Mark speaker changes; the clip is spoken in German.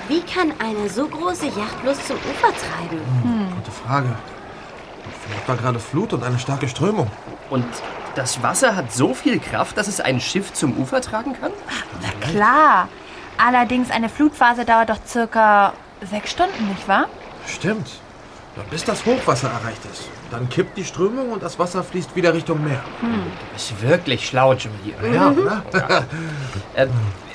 Speaker 1: Wie kann eine so große Yacht bloß zum Ufer treiben?
Speaker 2: Gute Frage. Vielleicht war gerade Flut und eine starke Strömung.
Speaker 3: Und das Wasser hat so viel Kraft, dass es ein Schiff zum Ufer tragen kann?
Speaker 4: Na klar. Allerdings, eine Flutphase dauert doch circa 6 Stunden, nicht wahr?
Speaker 2: Stimmt. Ja, bis das Hochwasser erreicht ist. Dann kippt die Strömung und das Wasser fließt wieder Richtung Meer.
Speaker 3: Du bist wirklich schlau, Julie.
Speaker 2: Ja, oder?